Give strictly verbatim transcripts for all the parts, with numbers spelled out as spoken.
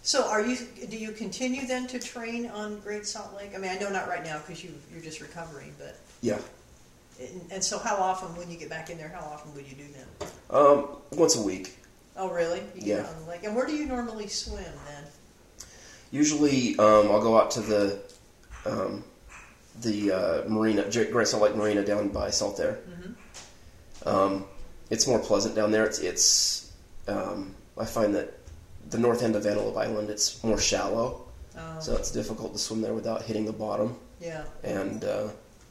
So are you? Do you continue then to train on Great Salt Lake? I mean, I know not right now because you you're just recovering, but yeah. And, and so, how often when you get back in there? How often would you do that? Um, once a week. Oh, really? You yeah. Get on the lake. And where do you normally swim then? Usually, um, I'll go out to the um, the uh, marina, Great Salt Lake Marina down by Saltaire. Mm-hmm. Um, it's more pleasant down there. It's it's. Um, I find that the north end of Antelope Island, it's more shallow, oh. so it's difficult to swim there without hitting the bottom. Yeah. And uh,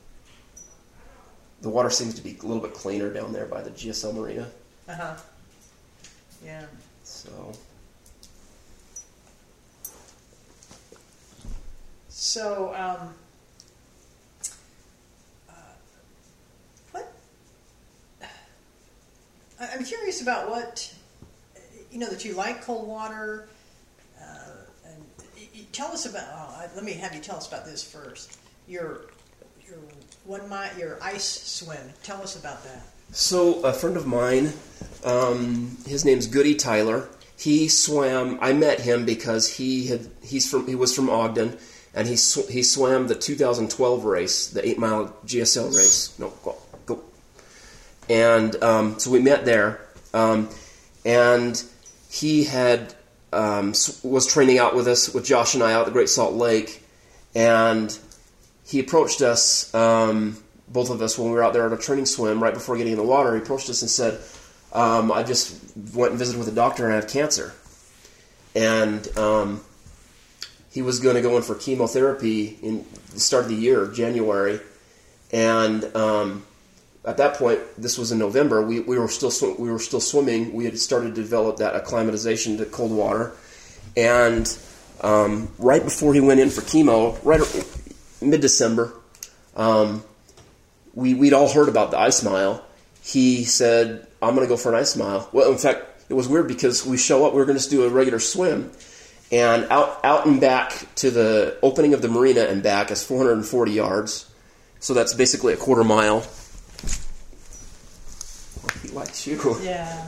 the water seems to be a little bit cleaner down there by the G S L Marina. Uh huh. Yeah. So. So, um, uh, what? I'm curious about what. You know that you like cold water, uh, and you tell us about. Oh, let me have you tell us about this first. Your your one mile, your ice swim. Tell us about that. So a friend of mine, um, his name's Goody Tyler. He swam. I met him because he had he's from he was from Ogden, and he sw- he swam the two thousand twelve race, the eight mile G S L race. No, go go. And um, so we met there, um, and. He had um, was training out with us, with Josh and I, out at the Great Salt Lake, and he approached us, um, both of us, when we were out there at a training swim right before getting in the water. He approached us and said, um, "I just went and visited with a doctor and I have cancer," and um, he was going to go in for chemotherapy in the start of the year, January, and. Um, At that point, this was in November. We we were still sw- we were still swimming. We had started to develop that acclimatization to cold water, and um, right before he went in for chemo, right mid December, um, we we'd all heard about the ice mile. He said, "I'm going to go for an ice mile." Well, in fact, it was weird because we show up. We were going to do a regular swim, and out out and back to the opening of the marina and back is four hundred forty yards. So that's basically a quarter mile. He likes you. Yeah.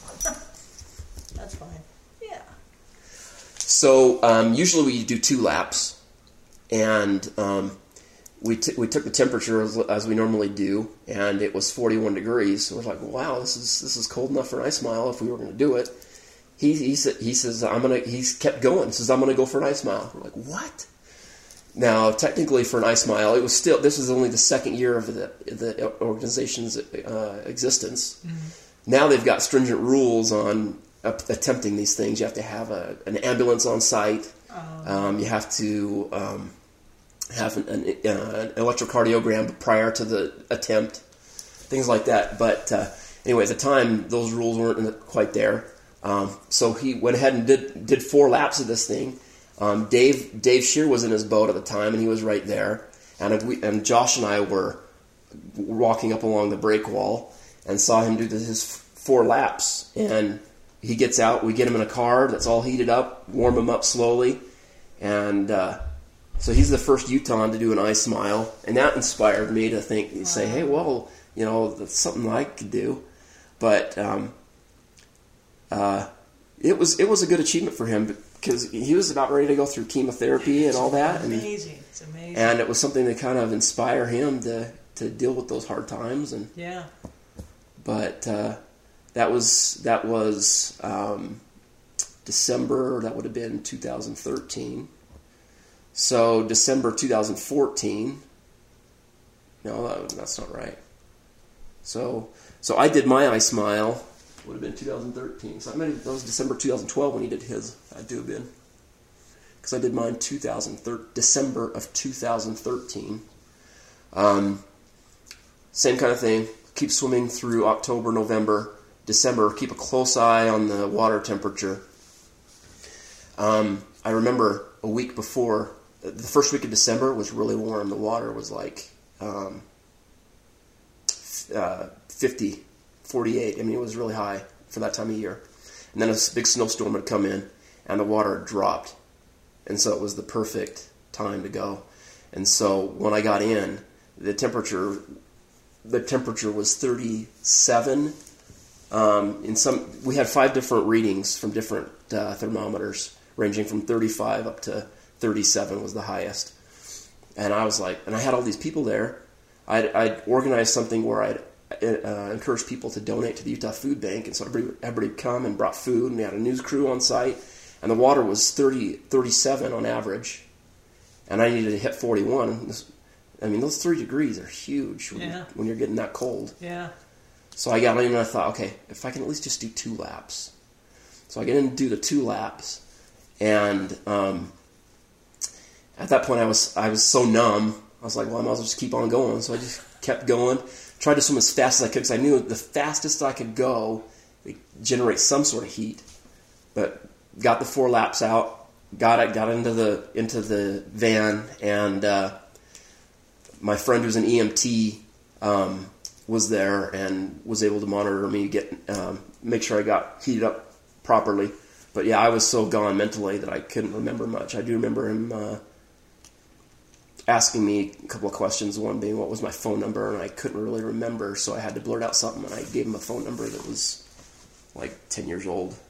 That's fine. Yeah. So um, usually we do two laps, and um, we t- we took the temperature as, as we normally do, and it was forty-one degrees. So we're like, wow, this is this is cold enough for an ice mile if we were going to do it. He he said he says I'm gonna. He's kept going. He says I'm gonna go for an ice mile. We're like, what? Now, technically, for an ice mile, it was still. This was only the second year of the the organization's uh, existence. Mm-hmm. Now they've got stringent rules on uh, attempting these things. You have to have a, an ambulance on site. Oh. Um, you have to um, have an, an, uh, an electrocardiogram prior to the attempt, things like that. But uh, anyway, at the time, those rules weren't quite there. Um, so he went ahead and did did four laps of this thing. Um, Dave Dave Shear was in his boat at the time, and he was right there. And we, and Josh and I were walking up along the break wall and saw him do his four laps. And he gets out. We get him in a car that's all heated up, warm him up slowly, and uh, so he's the first Utahn to do an ice mile. And that inspired me to think, wow. say, hey, well, you know, that's something I could do. But um, uh, it was it was a good achievement for him. Because he was about ready to go through chemotherapy and it's all that. Amazing. And, it's amazing. And it was something to kind of inspire him to, to deal with those hard times. And yeah. But uh, that was that was um, December. That would have been two thousand thirteen. So December two thousand fourteen. No, that, that's not right. So so I did my ice mile. Would have been two thousand thirteen. So I mean, that was December two thousand twelve when he did his. I do have been. Because I did mine two thousand thirteen, December of two thousand thirteen. Um, same kind of thing. Keep swimming through October, November, December. Keep a close eye on the water temperature. Um, I remember a week before, the first week of December was really warm. The water was like um, uh, fifty. forty-eight. I mean, it was really high for that time of year. And then a big snowstorm had come in, and the water had dropped. And so it was the perfect time to go. And so when I got in, the temperature the temperature was thirty-seven. Um, in some, we had five different readings from different uh, thermometers ranging from thirty-five up to thirty-seven was the highest. And I was like, and I had all these people there. I'd, I'd organized something where I'd uh, encourage people to donate to the Utah Food Bank, and so everybody, everybody would come and brought food, and we had a news crew on site, and the water was thirty, thirty-seven on average, and I needed to hit forty-one. I mean, those three degrees are huge when, yeah. you're, when you're getting that cold. Yeah. So I got in and I thought, okay, if I can at least just do two laps. So I get in and do the two laps, and um, at that point I was I was so numb. I was like, well, I might as well just keep on going. So I just kept going, tried to swim as fast as I could, because I knew the fastest I could go would generate some sort of heat. But got the four laps out, got it, got into the into the van, and uh, my friend who's an E M T um, was there and was able to monitor me, get um, make sure I got heated up properly. But yeah, I was so gone mentally that I couldn't remember much. I do remember him uh, asking me a couple of questions, one being what was my phone number, and I couldn't really remember, so I had to blurt out something, and I gave him a phone number that was like ten years old.